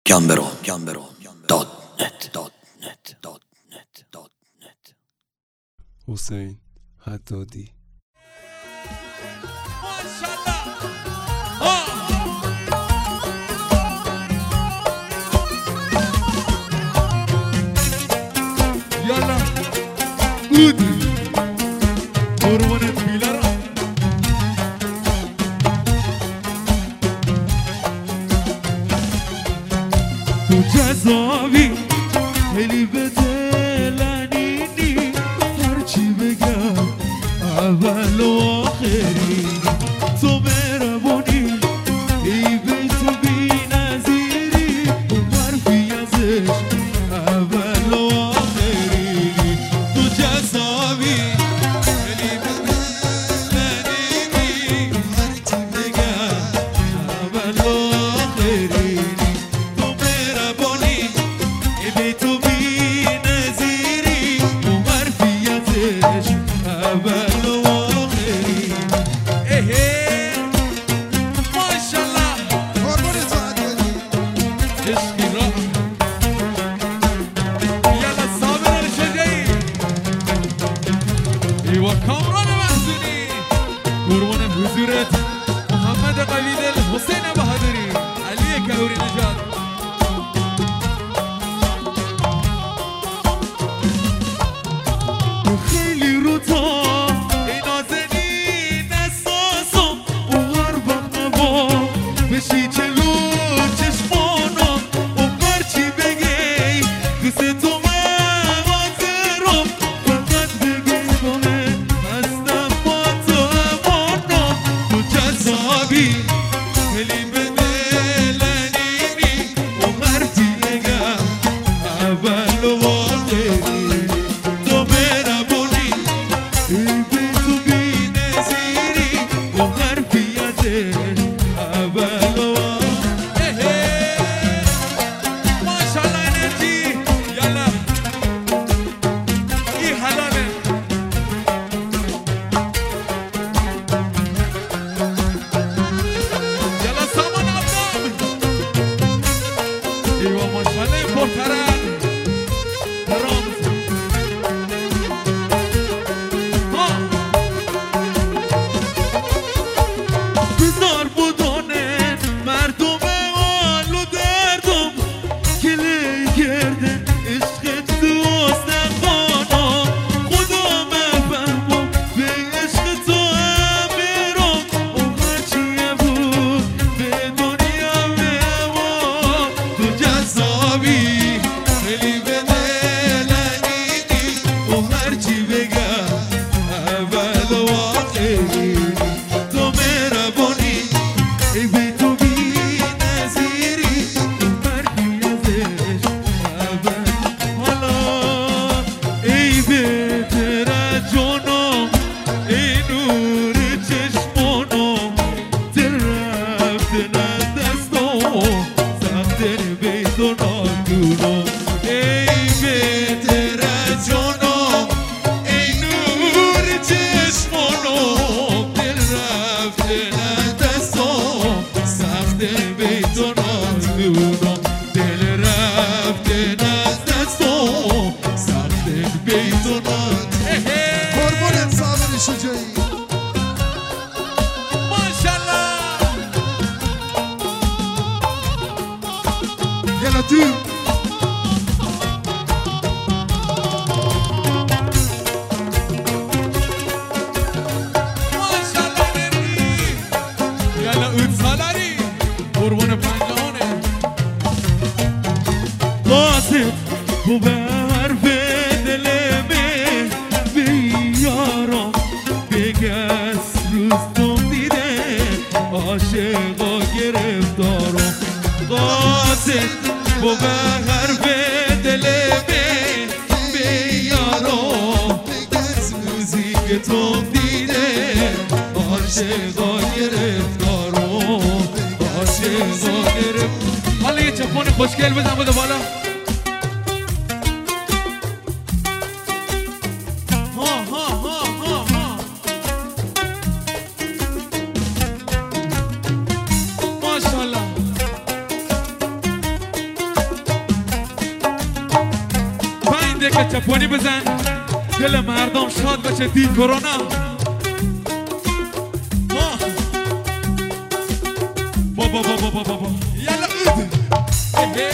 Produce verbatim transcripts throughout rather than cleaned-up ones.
گمبرو گمبرو دات نت دات نت دات نت دات نت. حسین حدادی. یالا بودی قربونت بیلارا تو جذابی خیلی به دلنینی هرچی بگم اول و آخری تو مهربونی ای به تو بی نظیری اون حرفی ازش اول و آخری تو جذابی خیلی به دلنینی هرچی بگم اول و آخری محمد قویدل حسین بهادری علی کهوری نژاد خیلی رو تا ای نازنین اساسم اون هر وقت نبا بشی چلو چشمانم اون برچی بگی دوست تو من حاضرم فقط بگی با من هستم با تو امانم تو جذابی خیلی به دلنینی اون هرچی بگم اول و آخری تو مهربونی ای به تو بی نظیری اون حرفی ازش اول و آخری ماشالله انرژی یالا این حلاله یالا سامان عبدام ایوا ماشالله پرترن رامز بزار بودانه مردم حال و دردم گله گردن عشق دوست نخوانا خدا مفهمم به عشق تو امیرم اون هرچیه بود به دنیا میمام تو جذابی خیلی به دلنینی اون هرچی بگم اول و آخری تو مهربونی ای به تو بی نظیری اون حرفی ازش اول حالا ای بهتره جانم ای نور چشمانم دل رفته از دستم سخت بیت و نادونم ای بهتره جانم ای نور چشمانم دل رفته از دستم سخت بیت و نادونم دل رفته از دستم سخت بیت و نادونم قربونت صابر شجاعی ماشالله یلا تو ماشالله انرژی یالا اوت سالاری قربون پنجانه قاصد بو به حرف دل من بیارم بگس روستم دیده عاشقا گرفتارم قاصد بو به حرف دل من بیارم بگس روزی که تو دیده عاشقا گرفتارم عاشقا گرفت حالا یه چپون خوشگل بزن بده بالا ها ها ها ها ها ماشالله یک چپانی بزن دل مردم شاد بشه دی کرونا. بابا بابا بابا بابا یلا عید.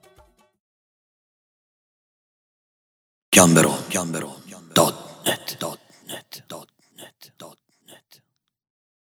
Gambero, gambero, dot net, dot